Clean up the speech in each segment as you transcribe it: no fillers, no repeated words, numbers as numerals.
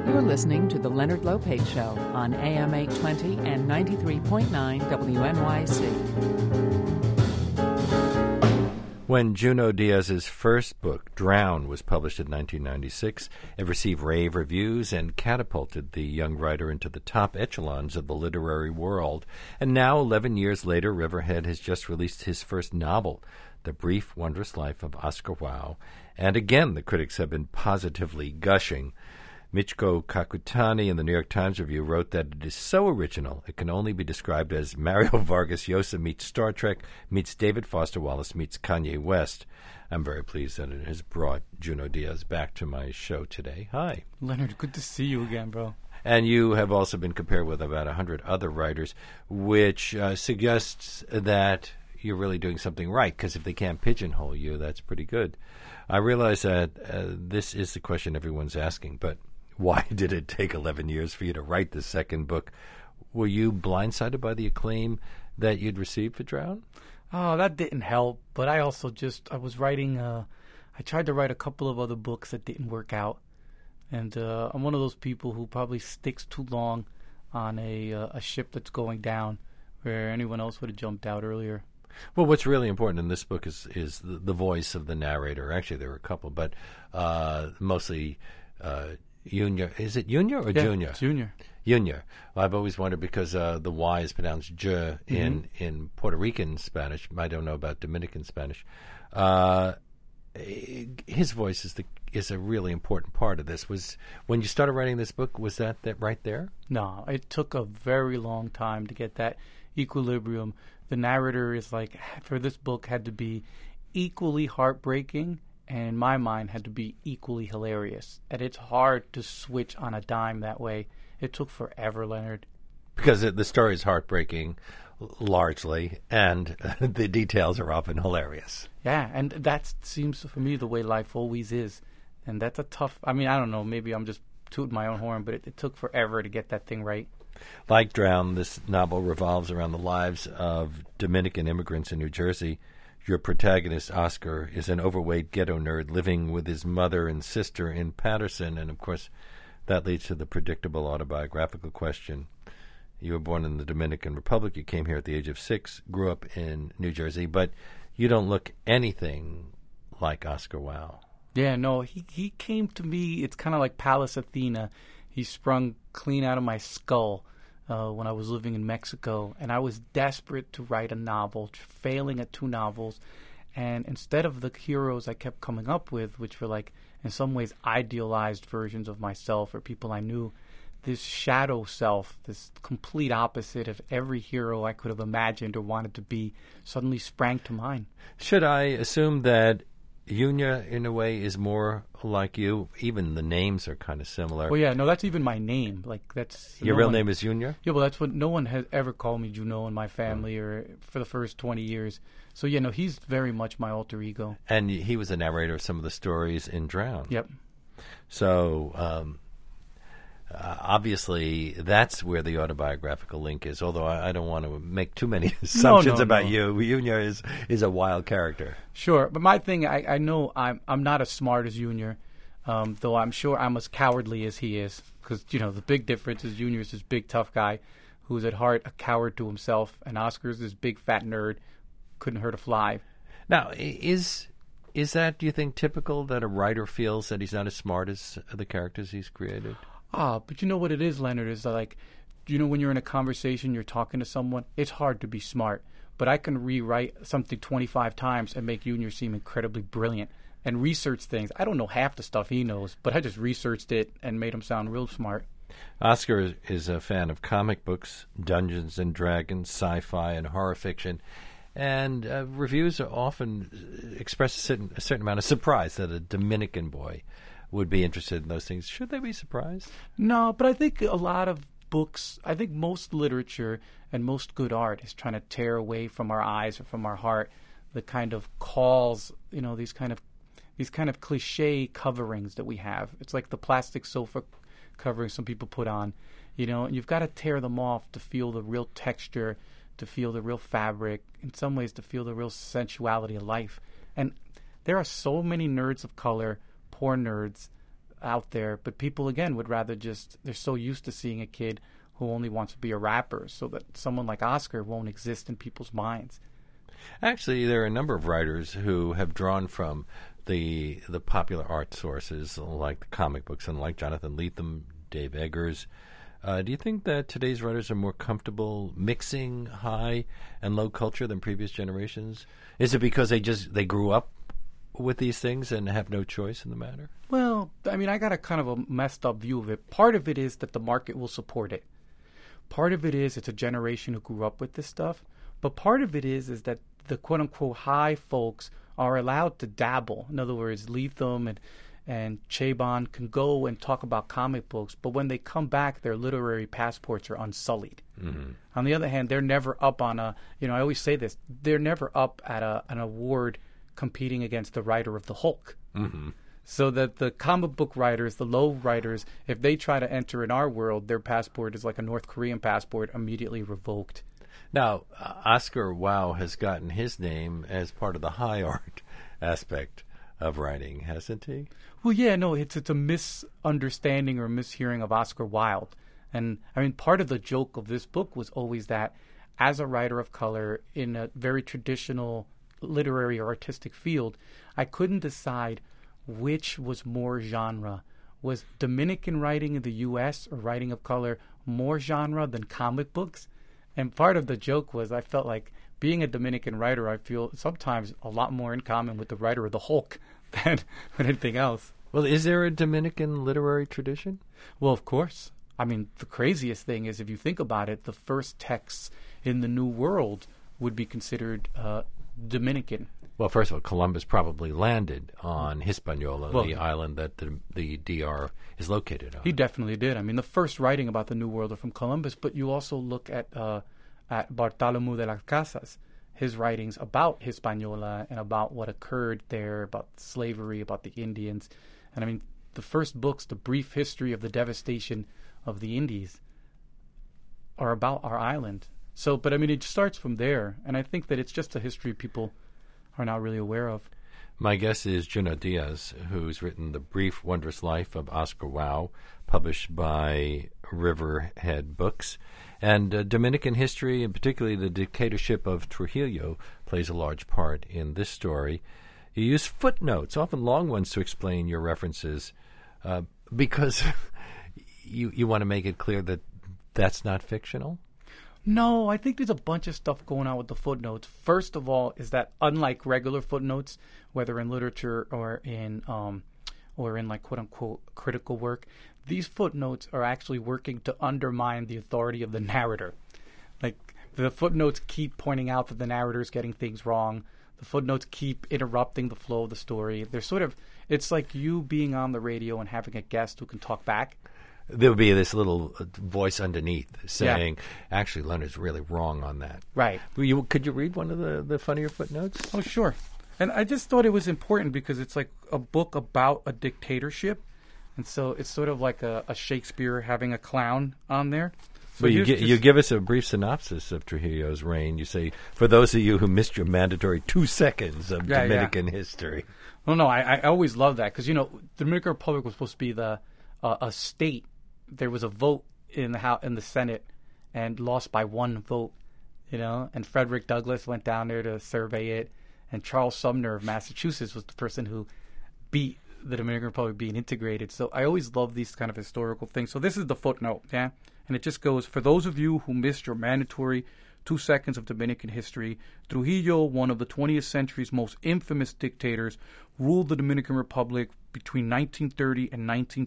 You're listening to The Leonard Lopate Show on AM 820 and 93.9 WNYC. When Junot Díaz's first book, Drown, was published in 1996, it received rave reviews and catapulted the young writer into the top echelons of the literary world. And now, 11 years later, Riverhead has just released his first novel, The Brief, Wondrous Life of Oscar Wilde. And again, the critics have been positively gushing. Michiko Kakutani in the New York Times Review wrote that it is so original it can only be described as Mario Vargas Llosa meets Star Trek, meets David Foster Wallace, meets Kanye West. I'm very pleased that it has brought Junot Díaz back to my show today. Hi. Leonard, good to see you again, bro. And you have also been compared with about 100 other writers, which suggests that you're really doing something right, because if they can't pigeonhole you, that's pretty good. I realize that this is the question everyone's asking, but why did it take 11 years for you to write the second book? Were you blindsided by the acclaim that you'd received for Drown? Oh, that didn't help. But I also I was writing, I tried to write a couple of other books that didn't work out. And I'm one of those people who probably sticks too long on a ship that's going down, where anyone else would have jumped out earlier. Well, what's really important in this book is the voice of the narrator. Actually, there were a couple, but mostly Junior. Is it Junior or Junior? Junior. Junior. Well, I've always wondered because the Y is pronounced J in Puerto Rican Spanish. I don't know about Dominican Spanish. His voice is a really important part of this. Was when you started writing this book, was that right there? No, it took a very long time to get that equilibrium. The narrator is for this book had to be equally heartbreaking, and in my mind had to be equally hilarious. And it's hard to switch on a dime that way. It took forever, Leonard. Because the story is heartbreaking, largely, and the details are often hilarious. Yeah, and that seems for me the way life always is. And that's a tough, I don't know, maybe I'm just tooting my own horn, but it took forever to get that thing right. Like Drown, this novel revolves around the lives of Dominican immigrants in New Jersey. Your protagonist, Oscar, is an overweight ghetto nerd living with his mother and sister in Paterson, and of course that leads to the predictable autobiographical question. You were born in the Dominican Republic, you came here at the age of 6, grew up in New Jersey, but you don't look anything like Oscar Wilde. Yeah, no, he came to me, it's kind of like Pallas Athena. He sprung clean out of my skull when I was living in Mexico, and I was desperate to write a novel, failing at 2 novels, and instead of the heroes I kept coming up with, which were in some ways idealized versions of myself or people I knew, this shadow self, this complete opposite of every hero I could have imagined or wanted to be, suddenly sprang to mind. Should I assume that Junior, in a way, is more like you? Even the names are kind of similar. Well, yeah, no, that's even my name. Your real name is Junior? Yeah, well, that's what no one has ever called me Junot in my family or for the first 20 years. So, yeah, no, he's very much my alter ego. And he was the narrator of some of the stories in Drown. Yep. So, obviously, that's where the autobiographical link is, although I don't want to make too many assumptions about you. Junior is a wild character. Sure, but my thing, I know I'm not as smart as Junior, though I'm sure I'm as cowardly as he is, because, the big difference is Junior is this big, tough guy who's at heart a coward to himself, and Oscar's this big, fat nerd, couldn't hurt a fly. Now, is that, do you think, typical that a writer feels that he's not as smart as the characters he's created? But you know what it is, Leonard, is when you're in a conversation, you're talking to someone, it's hard to be smart. But I can rewrite something 25 times and make Junior seem incredibly brilliant and research things. I don't know half the stuff he knows, but I just researched it and made him sound real smart. Oscar is a fan of comic books, Dungeons and Dragons, sci-fi, and horror fiction. And reviews are often express a certain amount of surprise that a Dominican boy would be interested in those things. Should they be surprised? No, but I think a lot of books, I think most literature and most good art is trying to tear away from our eyes or from our heart the kind of calls, these kind of cliche coverings that we have. It's like the plastic sofa covering some people put on, and you've got to tear them off to feel the real texture, to feel the real fabric, in some ways to feel the real sensuality of life. And there are so many nerds of color, poor nerds, out there, but people, again, would rather they're so used to seeing a kid who only wants to be a rapper, so that someone like Oscar won't exist in people's minds. Actually, there are a number of writers who have drawn from the popular art sources, like the comic books, and like Jonathan Lethem, Dave Eggers. Do you think that today's writers are more comfortable mixing high and low culture than previous generations? Is it because they grew up with these things and have no choice in the matter? Well, I mean, I got a kind of a messed up view of it. Part of it is that the market will support it. Part of it is it's a generation who grew up with this stuff. But part of it is that the quote-unquote high folks are allowed to dabble. In other words, Lethem and Chabon can go and talk about comic books, but when they come back, their literary passports are unsullied. Mm-hmm. On the other hand, they're never up on I always say this, they're never up at an award competing against the writer of the Hulk. Mm-hmm. So that the comic book writers, the low writers, if they try to enter in our world, their passport is like a North Korean passport, immediately revoked. Now, Oscar Wilde has gotten his name as part of the high art aspect of writing, hasn't he? Well, yeah, no, it's a misunderstanding or mishearing of Oscar Wilde. And, I mean, part of the joke of this book was always that as a writer of color in a very traditional literary or artistic field, I couldn't decide which was more genre. Was Dominican writing in the U.S. or writing of color more genre than comic books? And part of the joke was I felt like being a Dominican writer, I feel sometimes a lot more in common with the writer of the Hulk than anything else. Well, is there a Dominican literary tradition? Well, of course. I mean, the craziest thing is, if you think about it, the first texts in the New World would be considered Dominican. Well, first of all, Columbus probably landed on Hispaniola, the island that the DR is located on. He definitely did. I mean, the first writing about the New World are from Columbus, but you also look at Bartolomé de las Casas, his writings about Hispaniola and about what occurred there, about slavery, about the Indians. And I mean, the first books, The Brief History of the Devastation of the Indies, are about our island. So, but I mean, it starts from there, and I think that it's just a history people are not really aware of. My guest is Junot Diaz, who's written The Brief Wondrous Life of Oscar Wilde, published by Riverhead Books. And Dominican history, and particularly the dictatorship of Trujillo, plays a large part in this story. You use footnotes, often long ones, to explain your references, because you want to make it clear that that's not fictional? No, I think there's a bunch of stuff going on with the footnotes. First of all, is that unlike regular footnotes, whether in literature or in like quote unquote critical work, these footnotes are actually working to undermine the authority of the narrator. Like, the footnotes keep pointing out that the narrator is getting things wrong. The footnotes keep interrupting the flow of the story. They're it's like you being on the radio and having a guest who can talk back. There would be this little voice underneath saying, actually, Leonard's really wrong on that. Right. Could you read one of the funnier footnotes? Oh, sure. And I just thought it was important because it's like a book about a dictatorship. And so it's sort of like a Shakespeare having a clown on there. So you give us a brief synopsis of Trujillo's reign. You say, for those of you who missed your mandatory 2 seconds of Dominican history. Well, no, I always love that because, the Dominican Republic was supposed to be a state. There was a vote in the Senate and lost by 1 vote, and Frederick Douglass went down there to survey it, and Charles Sumner of Massachusetts was the person who beat the Dominican Republic being integrated. So I always love these kind of historical things. So this is the footnote, and it just goes, for those of you who missed your mandatory 2 seconds of Dominican history, Trujillo, one of the 20th century's most infamous dictators, ruled the Dominican Republic between 1930 and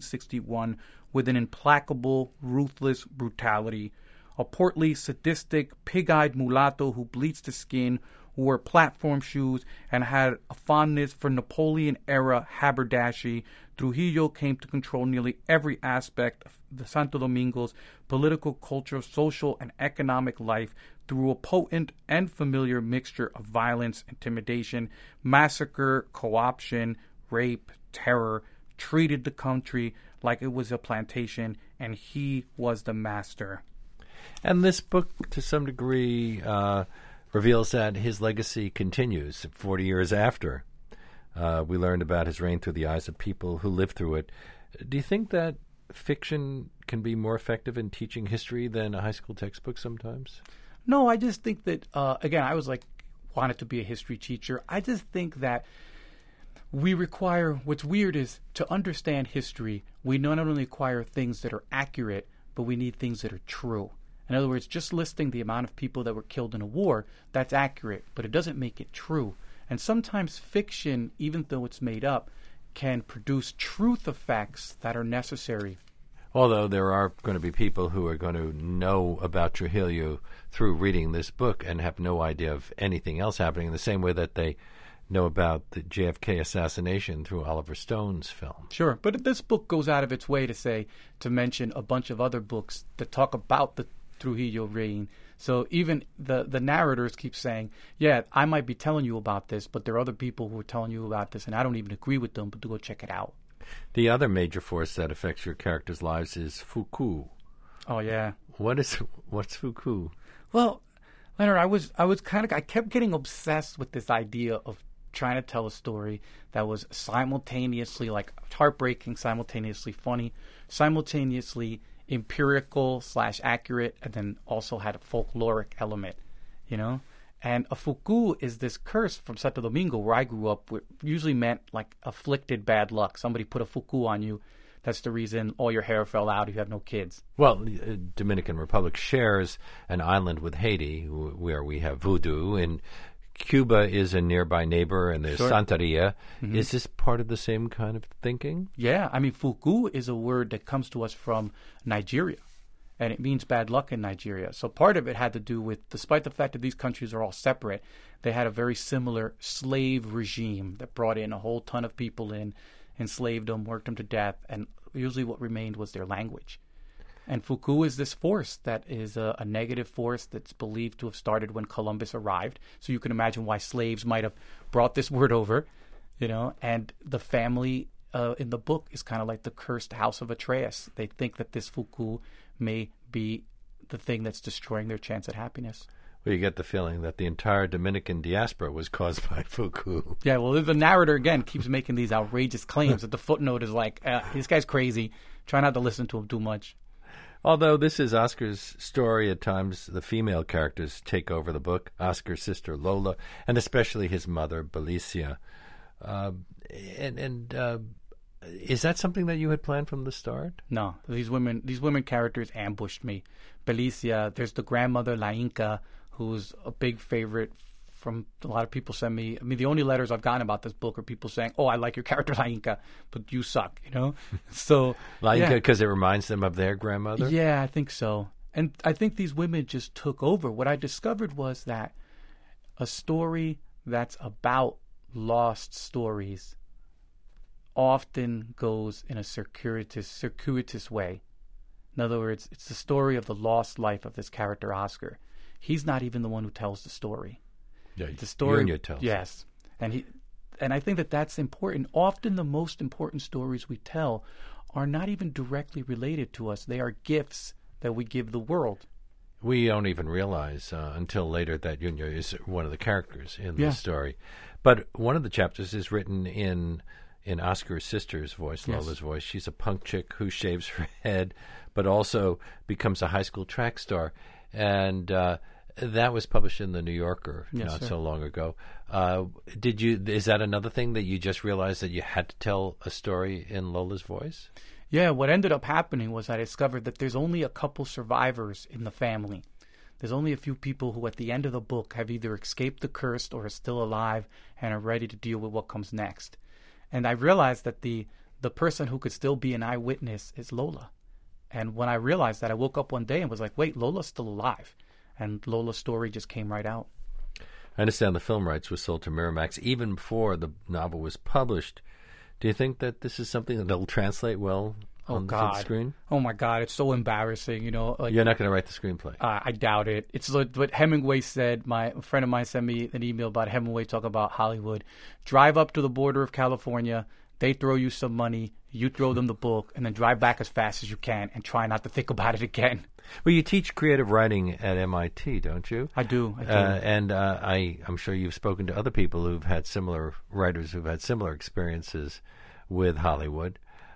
1961 with an implacable, ruthless brutality. A portly, sadistic, pig-eyed mulatto who bleached his skin, wore platform shoes, and had a fondness for Napoleon-era haberdashery, Trujillo came to control nearly every aspect of the Santo Domingo's political, cultural, social, and economic life through a potent and familiar mixture of violence, intimidation, massacre, co-option, rape, terror, treated the country like it was a plantation, and he was the master. And this book, to some degree, reveals that his legacy continues 40 years after. We learned about his reign through the eyes of people who lived through it. Do you think that fiction can be more effective in teaching history than a high school textbook sometimes? No, I just think that, again, I was wanted to be a history teacher. I just think that we require, what's weird is to understand history, we not only require things that are accurate, but we need things that are true. In other words, just listing the amount of people that were killed in a war, that's accurate, but it doesn't make it true. And sometimes fiction, even though it's made up, can produce truth effects that are necessary. Although there are going to be people who are going to know about Trujillo through reading this book and have no idea of anything else happening, in the same way that they know about the JFK assassination through Oliver Stone's film. Sure, but this book goes out of its way to mention a bunch of other books that talk about the Trujillo reign. So even the narrators keep saying, yeah, I might be telling you about this, but there are other people who are telling you about this, and I don't even agree with them, but to go check it out. The other major force that affects your characters' lives is Foucault. Oh, yeah. What's Foucault? Well, Leonard, I kept getting obsessed with this idea of trying to tell a story that was simultaneously heartbreaking, simultaneously funny, simultaneously empirical / accurate, and then also had a folkloric element, And a Foucault is this curse from Santo Domingo, where I grew up, which usually meant afflicted bad luck. Somebody put a Foucault on you. That's the reason all your hair fell out. You have no kids. Well, the Dominican Republic shares an island with Haiti, where we have voodoo, and Cuba is a nearby neighbor, and there's Santeria. Mm-hmm. Is this part of the same kind of thinking? Yeah. I mean, Foucault is a word that comes to us from Nigeria, and it means bad luck in Nigeria. So part of it had to do with, despite the fact that these countries are all separate, they had a very similar slave regime that brought in a whole ton of people in, enslaved them, worked them to death, and usually what remained was their language. And Foucault is this force that is a negative force that's believed to have started when Columbus arrived. So you can imagine why slaves might have brought this word over, and the family in the book is kind of like the cursed house of Atreus. They think that this Foucault may be the thing that's destroying their chance at happiness. Well, you get the feeling that the entire Dominican diaspora was caused by Foucault. Yeah, well, the narrator, again, keeps making these outrageous claims that the footnote is this guy's crazy. Try not to listen to him too much. Although this is Oscar's story, at times the female characters take over the book, Oscar's sister Lola, and especially his mother, Belicia. Is that something that you had planned from the start? No. These women characters ambushed me. Belicia, there's the grandmother, La Inca, who's a big favorite from a lot of people send me. I mean, the only letters I've gotten about this book are people saying, oh, I like your character, La Inca, but you suck, So La Inca, because it reminds them of their grandmother? Yeah, I think so. And I think these women just took over. What I discovered was that a story that's about lost stories often goes in a circuitous way. In other words, it's the story of the lost life of this character, Oscar. He's not even the one who tells the story. Yeah, the story Junior tells. Yes, and I think that that's important. Often the most important stories we tell are not even directly related to us. They are gifts that we give the world. We don't even realize until later that Junior is one of the characters in the story. But one of the chapters is written in Oscar's sister's voice, Lola's voice. She's a punk chick who shaves her head, but also becomes a high school track star. And that was published in the New Yorker so long ago. Is that another thing that you just realized, that you had to tell a story in Lola's voice? Yeah, what ended up happening was I discovered that there's only a couple survivors in the family. There's only a few people who at the end of the book have either escaped the curse or are still alive and are ready to deal with what comes next. And I realized that the person who could still be an eyewitness is Lola. And when I realized that, I woke up one day and was like, wait, Lola's still alive. And Lola's story just came right out. I understand the film rights were sold to Miramax even before the novel was published. Do you think that this is something that will translate well on the screen? Oh, my God. It's so embarrassing. You're not going to write the screenplay? I doubt it. It's like what Hemingway said. A friend of mine sent me an email about Hemingway talking about Hollywood. Drive up to the border of California. They throw you some money. You throw them the book, and then drive back as fast as you can and try not to think about it again. Well, you teach creative writing at MIT, don't you? I do. And I'm sure you've spoken to other people who've had similar writers who've had similar experiences with Hollywood.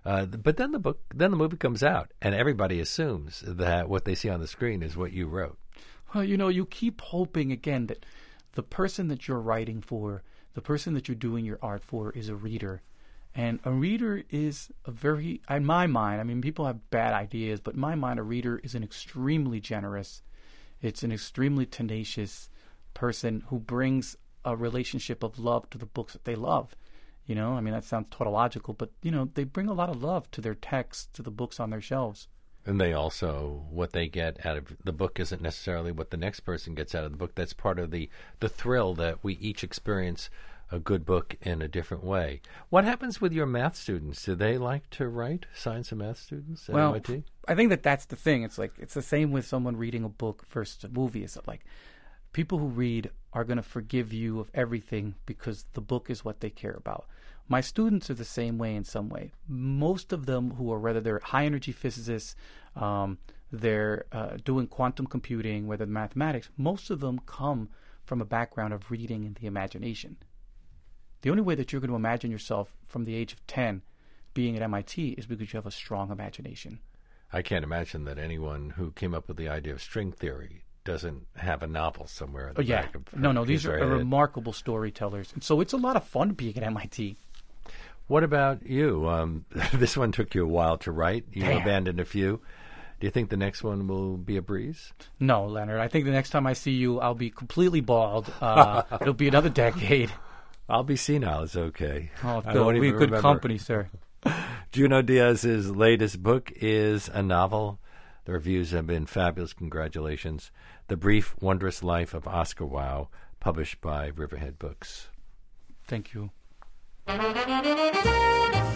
But then the movie comes out, and everybody assumes that what they see on the screen is what you wrote. Well, you keep hoping again that the person that you're writing for, the person that you're doing your art for, is a reader. And a reader is in my mind, I mean, people have bad ideas, but in my mind, a reader is an extremely generous, it's an extremely tenacious person who brings a relationship of love to the books that they love. I mean, that sounds tautological, but, they bring a lot of love to their texts, to the books on their shelves. And they also, what they get out of the book isn't necessarily what the next person gets out of the book. That's part of the thrill that we each experience a good book in a different way. What happens with your math students? Do they like to write, science and math students at MIT? I think that's the thing. It's like, it's the same with someone reading a book versus a movie. It's like people who read are going to forgive you of everything because the book is what they care about. My students are the same way in some way. Most of them whether they're high-energy physicists, they're doing quantum computing, whether mathematics, most of them come from a background of reading and the imagination. The only way that you're going to imagine yourself from the age of 10 being at MIT is because you have a strong imagination. I can't imagine that anyone who came up with the idea of string theory doesn't have a novel somewhere in the back of No, these are remarkable storytellers. And so it's a lot of fun being at MIT. What about you? This one took you a while to write. You abandoned a few. Do you think the next one will be a breeze? No, Leonard. I think the next time I see you, I'll be completely bald. It'll be another decade. I'll be senile. It's okay. Oh, we'll be good company, sir. Junot Diaz's latest book is a novel. The reviews have been fabulous. Congratulations. The Brief, Wondrous Life of Oscar Wilde, published by Riverhead Books. Thank you.